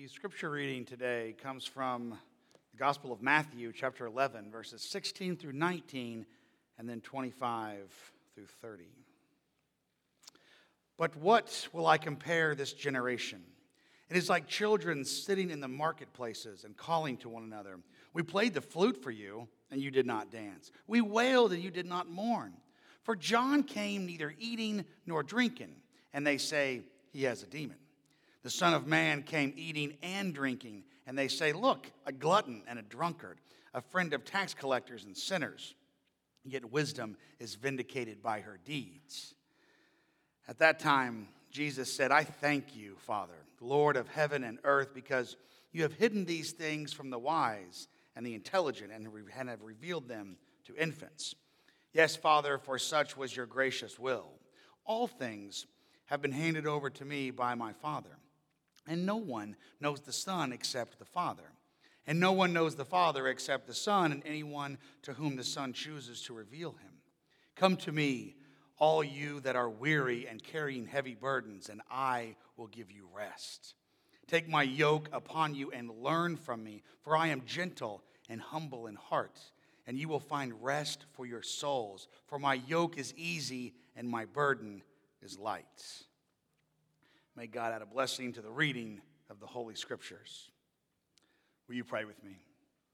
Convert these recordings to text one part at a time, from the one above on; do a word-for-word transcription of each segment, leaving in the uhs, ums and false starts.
scripture reading today comes from the Gospel of Matthew, chapter eleven, verses sixteen through nineteen, and then twenty-five through thirty. But what will I compare this generation? It is like children sitting in the marketplaces and calling to one another. We played the flute for you, and you did not dance. We wailed, and you did not mourn. For John came neither eating nor drinking, and they say he has a demon. The Son of Man came eating and drinking, and they say, look, a glutton and a drunkard, a friend of tax collectors and sinners. Yet wisdom is vindicated by her deeds. At that time, Jesus said, I thank you, Father, Lord of heaven and earth, because you have hidden these things from the wise and the intelligent and have revealed them to infants. Yes, Father, for such was your gracious will. All things have been handed over to me by my Father. And no one knows the Son except the Father. And no one knows the Father except the Son and anyone to whom the Son chooses to reveal him. Come to me, all you that are weary and carrying heavy burdens, and I will give you rest. Take my yoke upon you and learn from me, for I am gentle and humble in heart, and you will find rest for your souls. For my yoke is easy and my burden is light. May God add a blessing to the reading of the Holy Scriptures. Will you pray with me?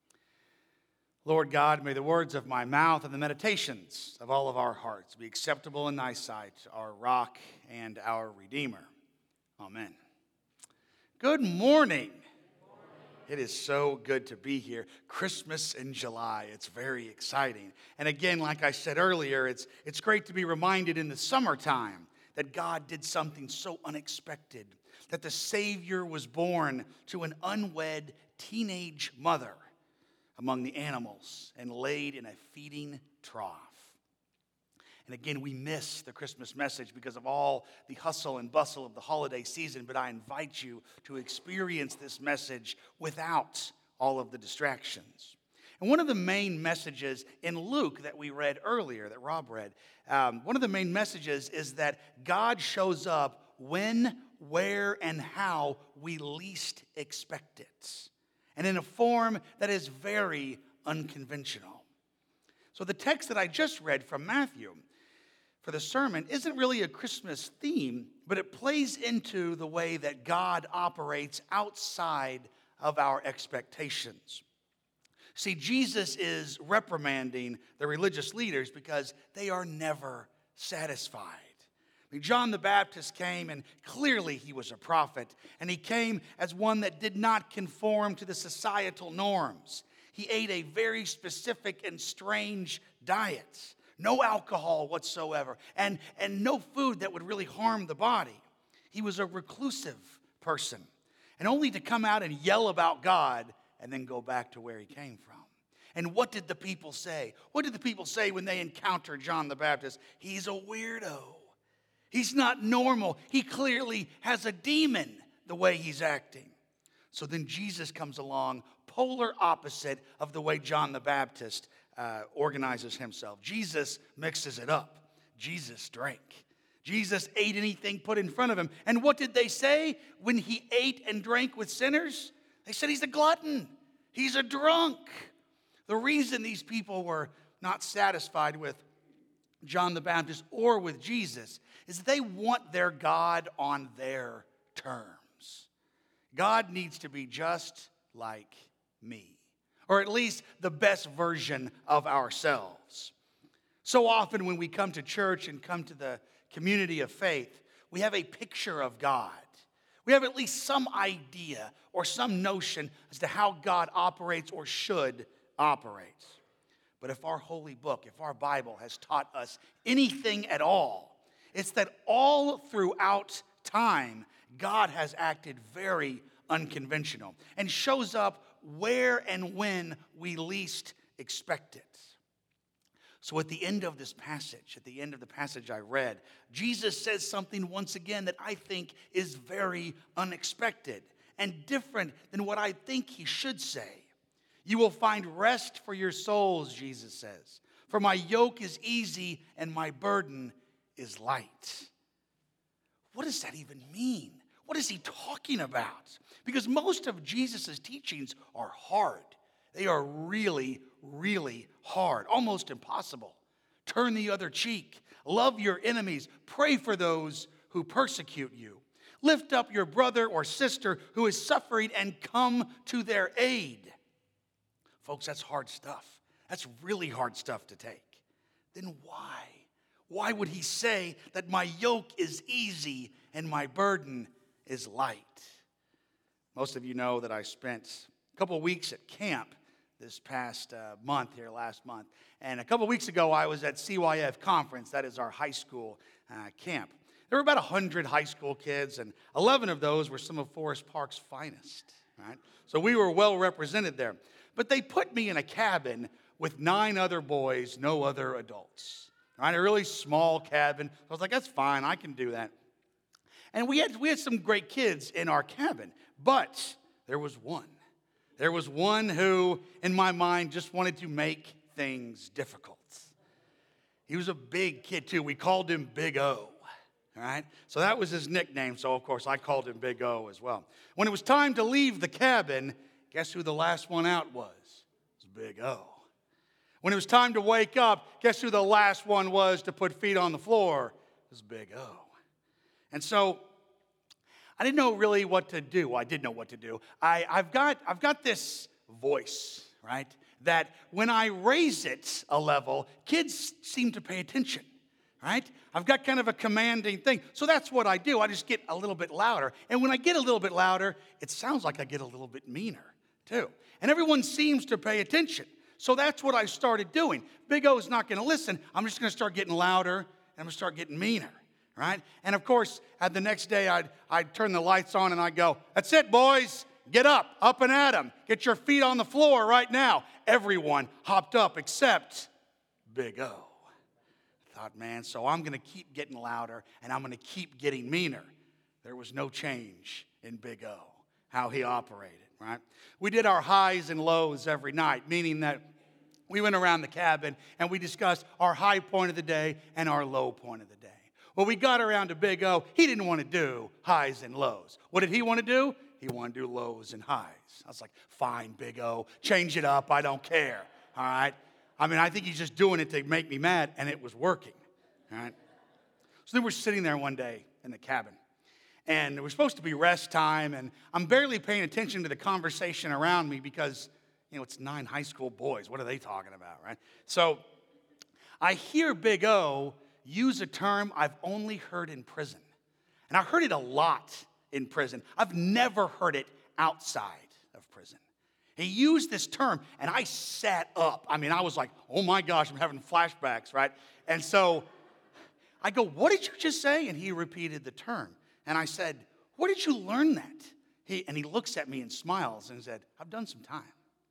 Lord God, may the words of my mouth and the meditations of all of our hearts be acceptable in thy sight, our rock and our Redeemer. Amen. Good morning. It is so good to be here. Christmas in July. It's very exciting. And again, like I said earlier, it's, it's great to be reminded in the summertime that God did something so unexpected, that the Savior was born to an unwed teenage mother among the animals and laid in a feeding trough. And again, we miss the Christmas message because of all the hustle and bustle of the holiday season, but I invite you to experience this message without all of the distractions. And one of the main messages in Luke that we read earlier, that Rob read, um, one of the main messages is that God shows up when, where, and how we least expect it, and in a form that is very unconventional. So the text that I just read from Matthew for the sermon isn't really a Christmas theme, but it plays into the way that God operates outside of our expectations. See, Jesus is reprimanding the religious leaders because they are never satisfied. I mean, John the Baptist came, and clearly he was a prophet, and he came as one that did not conform to the societal norms. He ate a very specific and strange diet, no alcohol whatsoever, and, and no food that would really harm the body. He was a reclusive person, and only to come out and yell about God and then go back to where he came from. And what did the people say? What did the people say when they encountered John the Baptist? He's a weirdo. He's not normal. He clearly has a demon the way he's acting. So then Jesus comes along, polar opposite of the way John the Baptist uh, organizes himself. Jesus mixes it up. Jesus drank. Jesus ate anything put in front of him. And what did they say when he ate and drank with sinners? They said he's a glutton. He's a drunk. The reason these people were not satisfied with John the Baptist or with Jesus is they want their God on their terms. God needs to be just like me, or at least the best version of ourselves. So often when we come to church and come to the community of faith, we have a picture of God. We have at least some idea or some notion as to how God operates or should operate. But if our holy book, if our Bible has taught us anything at all, it's that all throughout time, God has acted very unconventional and shows up where and when we least expect it. So at the end of this passage, at the end of the passage I read, Jesus says something once again that I think is very unexpected and different than what I think he should say. You will find rest for your souls, Jesus says. For my yoke is easy and my burden is light. What does that even mean? what is he talking about? Because most of Jesus' teachings are hard. They are really, really hard, almost impossible. Turn the other cheek. Love your enemies. Pray for those who persecute you. Lift up your brother or sister who is suffering and come to their aid. Folks, that's hard stuff. That's really hard stuff to take. Then why? Why would he say that my yoke is easy and my burden is light? Most of you know that I spent a couple of weeks at camp this past uh, month here, last month. And a couple of weeks ago, I was at C Y F conference. That is our high school uh, camp. There were about one hundred high school kids, and eleven of those were some of Forest Park's finest, right? So we were well represented there. But they put me in a cabin with nine other boys, no other adults, right? A really small cabin. I was like, that's fine, I can do that. And we had, we had some great kids in our cabin, but there was one. There was one who, in my mind, just wanted to make things difficult. He was a big kid, too. We called him Big O. All right? So that was his nickname, so of course I called him Big O as well. When it was time to leave the cabin, guess who the last one out was? It was Big O. When it was time to wake up, guess who the last one was to put feet on the floor? It was Big O. And so I didn't know really what to do. Well, I did know what to do. I, I've got, I've got this voice, right, that when I raise it a level, kids seem to pay attention. Right? I've got kind of a commanding thing. So that's what I do. I just get a little bit louder. And when I get a little bit louder, it sounds like I get a little bit meaner, too. And everyone seems to pay attention. So that's what I started doing. Big O's not going to listen. I'm just going to start getting louder, and I'm going to start getting meaner, right? And, of course, at the next day, I'd, I'd turn the lights on, and I'd go, that's it, boys. Get up, up and at 'em. Get your feet on the floor right now. Everyone hopped up except Big O. Thought, man, so I'm going to keep getting louder and I'm going to keep getting meaner. There was no change in Big O, how he operated, right? We did our highs and lows every night, meaning that we went around the cabin and we discussed our high point of the day and our low point of the day. When we got around to Big O, he didn't want to do highs and lows. What did he want to do? He wanted to do lows and highs. I was like, fine, Big O, change it up. I don't care, all right? I mean, I think he's just doing it to make me mad, and it was working, all right? So then we're sitting there one day in the cabin, and it was supposed to be rest time, and I'm barely paying attention to the conversation around me because, you know, it's nine high school boys. What are they talking about, right? So I hear Big O use a term I've only heard in prison, and I heard it a lot in prison. I've never heard it outside of prison. He used this term, and I sat up. I mean, I was like, oh my gosh, I'm having flashbacks, right? And so I go, what did you just say? And he repeated the term. And I said, where did you learn that? He, and he looks at me and smiles and said, I've done some time.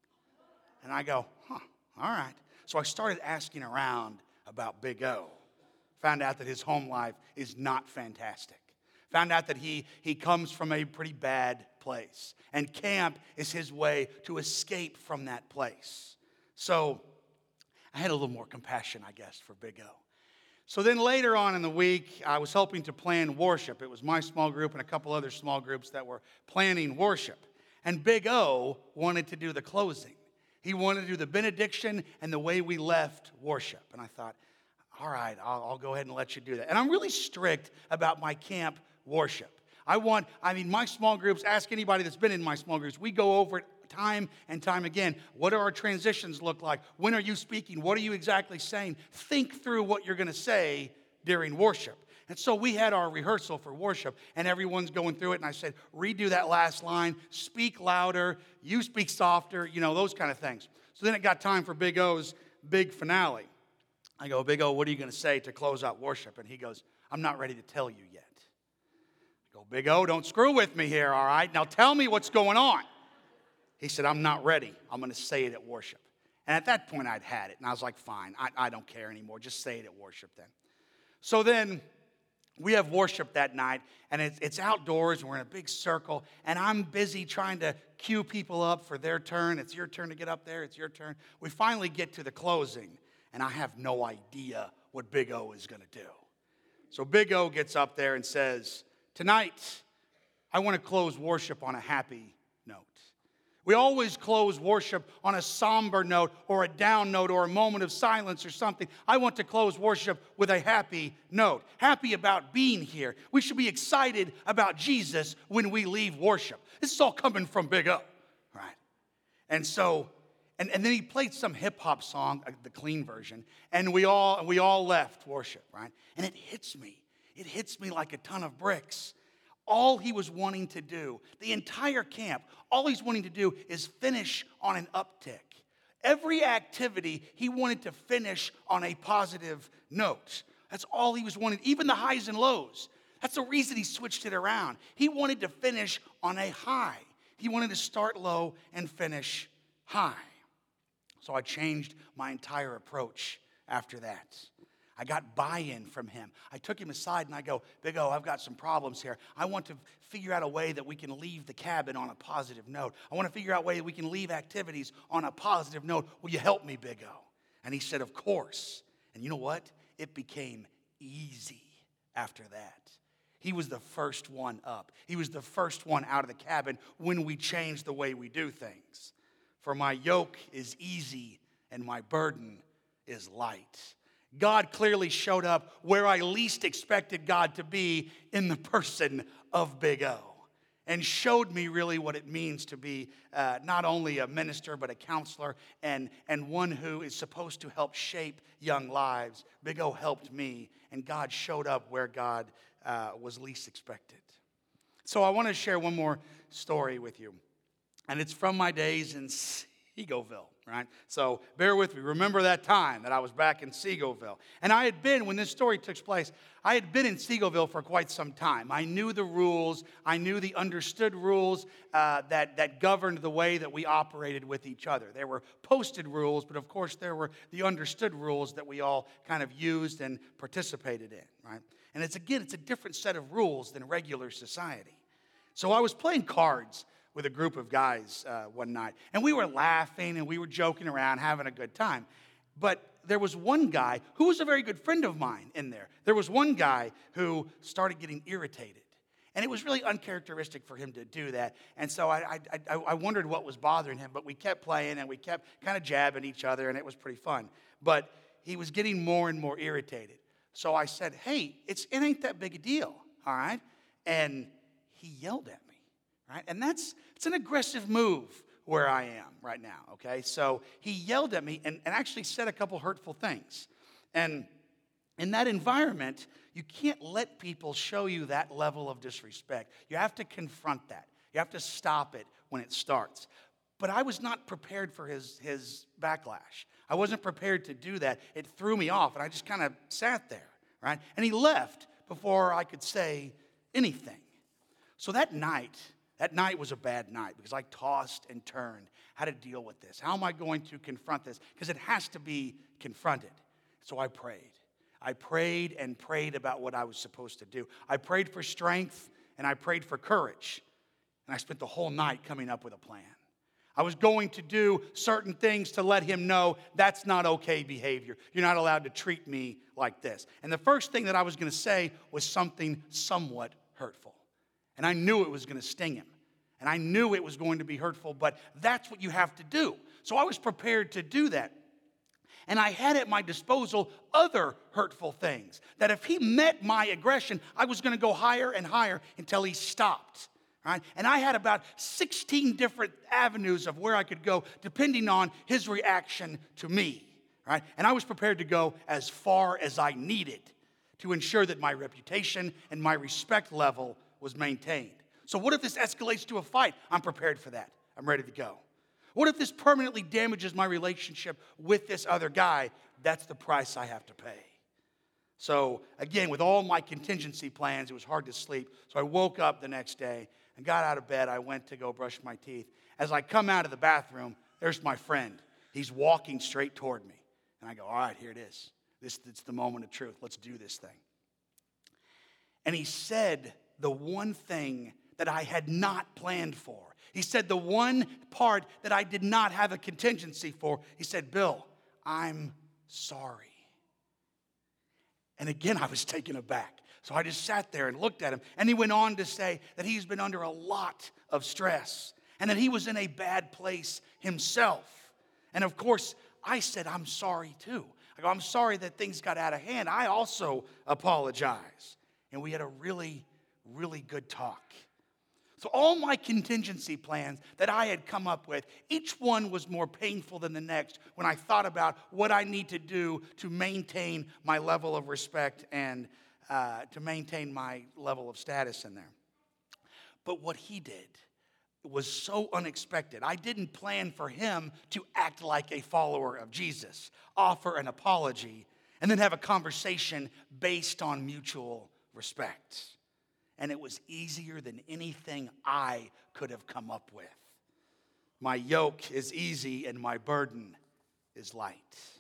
And I go, huh, all right. So I started asking around about Big O. Found out that his home life is not fantastic. Found out that he, he comes from a pretty bad place. And camp is his way to escape from that place. So I had a little more compassion, I guess, for Big O. So then later on in the week, I was helping to plan worship. It was my small group and a couple other small groups that were planning worship. And Big O wanted to do the closing. He wanted to do the benediction and the way we left worship. And I thought, all right, I'll, I'll go ahead and let you do that. And I'm really strict about my camp worship. I want, I mean, my small groups, ask anybody that's been in my small groups, we go over it time and time again. What do our transitions look like? When are you speaking? What are you exactly saying? Think through what you're going to say during worship. And so we had our rehearsal for worship, and everyone's going through it, and I said, redo that last line, speak louder, you speak softer, you know, those kind of things. So then it got time for Big O's big finale. I go, Big O, what are you going to say to close out worship? And he goes, I'm not ready to tell you yet. I go, Big O, don't screw with me here, all right? Now tell me what's going on. He said, I'm not ready. I'm going to say it at worship. And at that point, I'd had it. And I was like, fine, I, I don't care anymore. Just say it at worship then. So then we have worship that night, and it's, it's outdoors, and we're in a big circle, and I'm busy trying to cue people up for their turn. It's your turn to get up there. It's your turn. We finally get to the closing, and I have no idea what Big O is going to do. So Big O gets up there and says, tonight, I want to close worship on a happy note. We always close worship on a somber note or a down note or a moment of silence or something. I want to close worship with a happy note. Happy about being here. We should be excited about Jesus when we leave worship. This is all coming from Big O, right? And so, and, and then he played some hip-hop song, uh, the clean version, and we all, we all left worship, right? And it hits me. It hits me like a ton of bricks. All he was wanting to do, the entire camp, all he's wanting to do is finish on an uptick. Every activity, he wanted to finish on a positive note. That's all he was wanting, even the highs and lows. That's the reason he switched it around. He wanted to finish on a high. He wanted to start low and finish high. So I changed my entire approach after that. I got buy-in from him. I took him aside and I go, Big O, I've got some problems here. I want to figure out a way that we can leave the cabin on a positive note. I want to figure out a way that we can leave activities on a positive note. Will you help me, Big O? And he said, of course. And you know what? It became easy after that. He was the first one up. He was the first one out of the cabin when we changed the way we do things. For my yoke is easy and my burden is light. God clearly showed up where I least expected God to be in the person of Big O, and showed me really what it means to be uh, not only a minister but a counselor and, and one who is supposed to help shape young lives. Big O helped me, and God showed up where God uh, was least expected. So I want to share one more story with you, and it's from my days in Seagoville, right? So bear with me. Remember that time that I was back in Seagoville. And I had been, when this story took place, I had been in Seagoville for quite some time. I knew the rules. I knew the understood rules uh, that, that governed the way that we operated with each other. There were posted rules, but of course there were the understood rules that we all kind of used and participated in, right? And it's, again, it's a different set of rules than regular society. So I was playing cards with a group of guys uh, one night. And we were laughing and we were joking around, having a good time. But there was one guy who was a very good friend of mine in there. There was one guy who started getting irritated. And it was really uncharacteristic for him to do that. And so I, I, I, I wondered what was bothering him. But we kept playing and we kept kind of jabbing each other, and it was pretty fun. But he was getting more and more irritated. So I said, hey, it's, it ain't that big a deal, all right? And he yelled at me. Right? And that's it's an aggressive move where I am right now, okay? So he yelled at me and, and actually said a couple hurtful things. And in that environment, you can't let people show you that level of disrespect. You have to confront that. You have to stop it when it starts. But I was not prepared for his, his backlash. I wasn't prepared to do that. It threw me off, and I just kind of sat there, right? And he left before I could say anything. So that night... That night was a bad night because I tossed and turned how to deal with this. How am I going to confront this? Because it has to be confronted. So I prayed. I prayed and prayed about what I was supposed to do. I prayed for strength and I prayed for courage. And I spent the whole night coming up with a plan. I was going to do certain things to let him know that's not okay behavior. You're not allowed to treat me like this. And the first thing that I was going to say was something somewhat hurtful. And I knew it was going to sting him. And I knew it was going to be hurtful, but that's what you have to do. So I was prepared to do that. And I had at my disposal other hurtful things. That if he met my aggression, I was going to go higher and higher until he stopped. Right? And I had about sixteen different avenues of where I could go depending on his reaction to me. Right? And I was prepared to go as far as I needed to ensure that my reputation and my respect level was maintained. So what if this escalates to a fight? I'm prepared for that. I'm ready to go. What if this permanently damages my relationship with this other guy? That's the price I have to pay. So again, with all my contingency plans, it was hard to sleep. So I woke up the next day and got out of bed. I went to go brush my teeth. As I come out of the bathroom, there's my friend. He's walking straight toward me. And I go, all right, here it is. This, it's the moment of truth. Let's do this thing. And he said the one thing that I had not planned for. He said the one part that I did not have a contingency for. He said, Bill, I'm sorry. And again, I was taken aback. So I just sat there and looked at him. And he went on to say that he's been under a lot of stress and that he was in a bad place himself. And of course, I said, I'm sorry too. I go, I'm sorry that things got out of hand. I also apologize. And we had a really, really good talk. So all my contingency plans that I had come up with, each one was more painful than the next when I thought about what I need to do to maintain my level of respect and uh, to maintain my level of status in there. But what he did was so unexpected. I didn't plan for him to act like a follower of Jesus, offer an apology, and then have a conversation based on mutual respect. And it was easier than anything I could have come up with. My yoke is easy and my burden is light.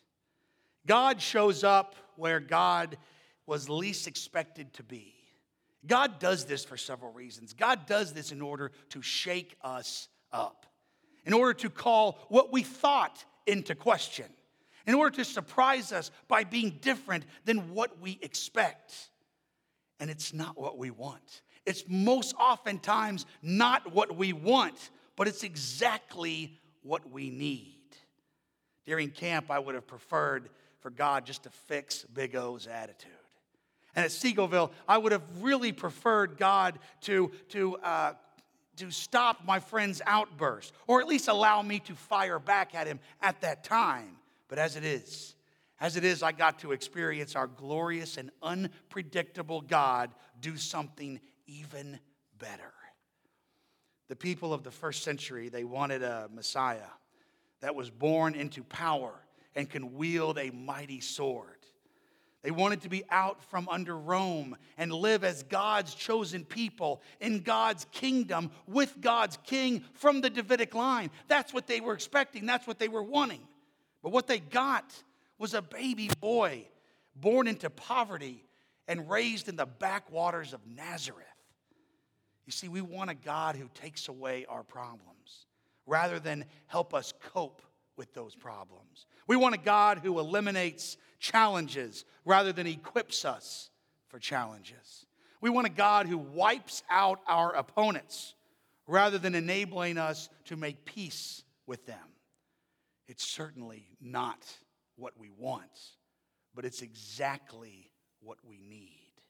God shows up where God was least expected to be. God does this for several reasons. God does this in order to shake us up, in order to call what we thought into question, in order to surprise us by being different than what we expect. And it's not what we want. It's most oftentimes not what we want, but it's exactly what we need. During camp, I would have preferred for God just to fix Big O's attitude. And at Seagoville, I would have really preferred God to, to, uh, to stop my friend's outburst, or at least allow me to fire back at him at that time. But as it is, as it is, I got to experience our glorious and unpredictable God do something even better. The people of the first century, they wanted a Messiah that was born into power and can wield a mighty sword. They wanted to be out from under Rome and live as God's chosen people in God's kingdom with God's king from the Davidic line. That's what they were expecting. That's what they were wanting. But what they got was a baby boy born into poverty and raised in the backwaters of Nazareth. You see, we want a God who takes away our problems rather than help us cope with those problems. We want a God who eliminates challenges rather than equips us for challenges. We want a God who wipes out our opponents rather than enabling us to make peace with them. It's certainly not what we want, but it's exactly what we need.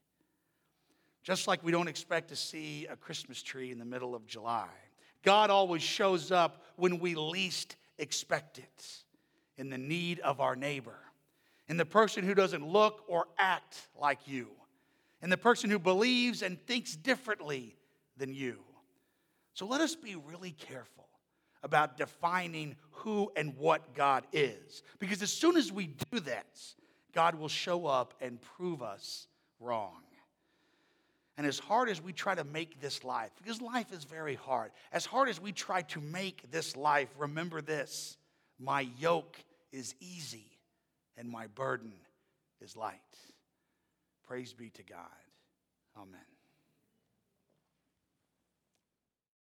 Just like we don't expect to see a Christmas tree in the middle of July, God always shows up when we least expect it, in the need of our neighbor, in the person who doesn't look or act like you, in the person who believes and thinks differently than you. So let us be really careful about defining who and what God is, because as soon as we do that, God will show up and prove us wrong. And as hard as we try to make this life, because life is very hard, as hard as we try to make this life, remember this: my yoke is easy and my burden is light. Praise be to God. Amen.